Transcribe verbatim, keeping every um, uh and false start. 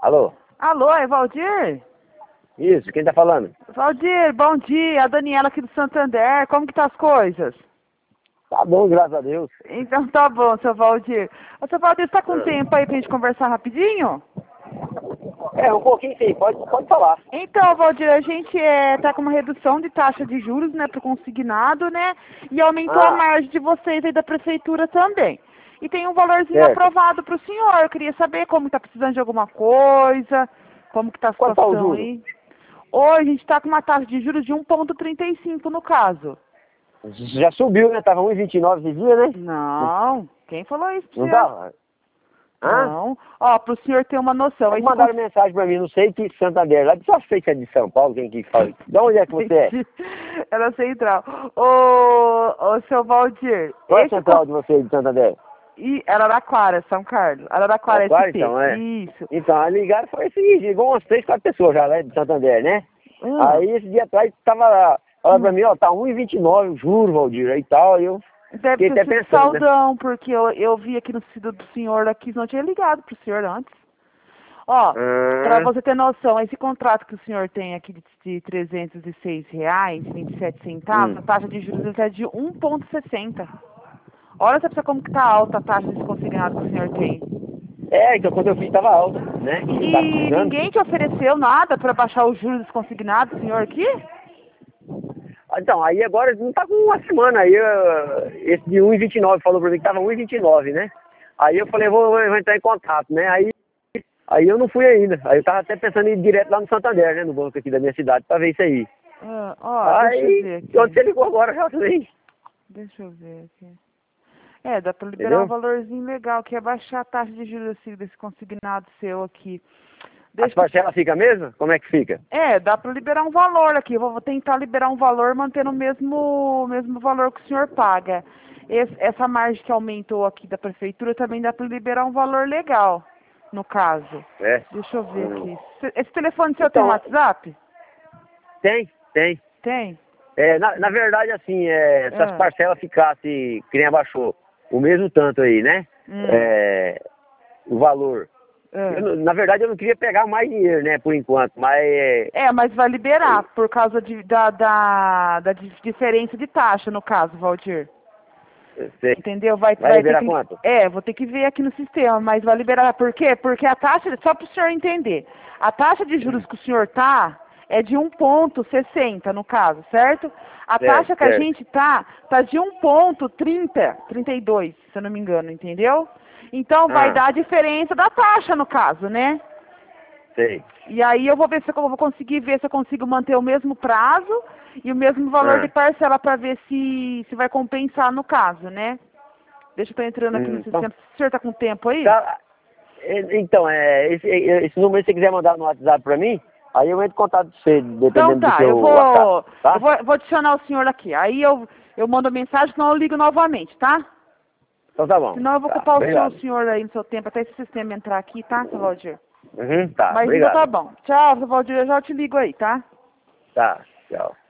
Alô? Alô, é Valdir? Isso, quem tá falando? Valdir, bom dia. A Daniela aqui do Santander. Como que tá as coisas? Tá bom, graças a Deus. Então tá bom, seu Valdir. Ô, seu Valdir, você tá com Ah. tempo aí pra gente conversar rapidinho? É, um pouquinho sim, pode, pode falar. Então, Valdir, a gente é, tá com uma redução de taxa de juros, né, pro consignado, né? E aumentou a Ah, margem de vocês aí da prefeitura também. E tem um valorzinho certo. aprovado pro senhor. Eu queria saber como tá precisando de alguma coisa, como que tá a Quanto tá o situação juro? aí. Hoje a gente está com uma taxa de juros de um vírgula trinta e cinco no caso. Já subiu, né? Tava um e vinte e nove esse dia, né? Não, quem falou isso pro Não senhor? tava? Hã? Não. Ó, pro senhor ter uma noção. Eles Aí se mandaram mensagem pra mim, não sei que Santander, lá de só sei que é de São Paulo, quem que fala. De onde é que você é? Era central. Ô, ô, seu Valdir. Qual é a Esse central co- de você de Santander? e Araraquara, São Carlos. Araraquara É claro, S P. então, é. Isso. Então, a ligaram foi o seguinte, ligou umas três, quatro pessoas já lá de Santander, né? Hum, Aí esse dia atrás tava lá, falando pra hum. mim, ó, tá um e vinte e nove o juro, Valdir, aí tal, aí eu Deve fiquei ter até sido pensando, né? saldão, porque eu, eu vi aqui no sítio do senhor aqui, não tinha ligado pro senhor antes. Ó, para Ah, você ter noção, esse contrato que o senhor tem aqui de, de trezentos e seis reais e vinte e sete centavos, hum. a taxa de juros é de um vírgula sessenta. Olha só pra você como que tá alta a taxa desse consignado que o senhor tem. É, então quando eu fiz tava alta, né? E eu tava E precisando. ninguém te ofereceu nada para baixar os juros desse consignado, senhor, aqui? Ah, então, aí agora não tá com uma semana, aí eu- esse de um e vinte e nove falou pra mim que tava um e vinte e nove, né? Aí eu falei, vou, vou entrar em contato, né? Aí, aí eu não fui ainda. Aí eu tava até pensando em ir direto lá no Santander, né? No banco aqui da minha cidade, pra ver isso aí. Ah, ó, deixa eu Aí, ver onde aqui. você ligou agora já também, Deixa eu ver aqui. É, dá para liberar um entendeu? valorzinho legal, que é baixar a taxa de juros assim, desse consignado seu aqui. As Deixa eu parcelas ficam mesmo? Como é que fica? É, dá para liberar um valor aqui. Eu vou tentar liberar um valor mantendo o mesmo, mesmo valor que o senhor paga. Esse- essa margem que aumentou aqui da prefeitura também dá para liberar um valor legal, no caso. É. Deixa eu ver Hum. aqui. C- Esse telefone seu tem Então, WhatsApp? tem, tem. Tem? É, na, na verdade, assim, é, se as Ah, parcelas ficassem, que nem abaixou, o mesmo tanto aí, né? hum, É, o valor. Eu ah. não- na verdade, eu não queria pegar mais dinheiro, né, por enquanto, mas é, É, mas vai liberar por causa de, da, da, da di- diferença de taxa, no caso, Valdir. você Entendeu? Vai, vai vai ter liberar que. quanto? É, vou ter que ver aqui no sistema, mas vai liberar. Por quê? Porque a taxa, só para o senhor entender, a taxa de juros que o senhor tá é de um vírgula sessenta no caso, certo? A Certo, taxa que a certo. gente tá, tá de um vírgula trinta, trinta e dois, se eu não me engano, entendeu? Então vai Ah, dar a diferença da taxa no caso, né? sei. E aí eu vou ver se eu vou conseguir ver se eu consigo manter o mesmo prazo e o mesmo valor de Ah, parcela para ver se, se vai compensar no caso, né? Deixa eu estar entrando aqui no hum, então, sistema. O senhor está com tempo aí? tá, é, então, é, esse, é, esse número, se você quiser mandar no WhatsApp pra mim, aí eu entro em contato com você, Então dependendo do tá, eu seu WhatsApp, vou, eu tá? vou, vou adicionar o senhor aqui. Aí eu, eu mando a mensagem, senão eu ligo novamente, tá? Então tá bom. Senão eu vou Tá, ocupar o seu, o obrigado. senhor aí no seu tempo, até esse sistema entrar aqui, tá, seu Valdir? Uhum, tá, Mas então tá obrigado. bom. Tchau, seu Valdir, eu já te ligo aí, tá? Tá, tchau.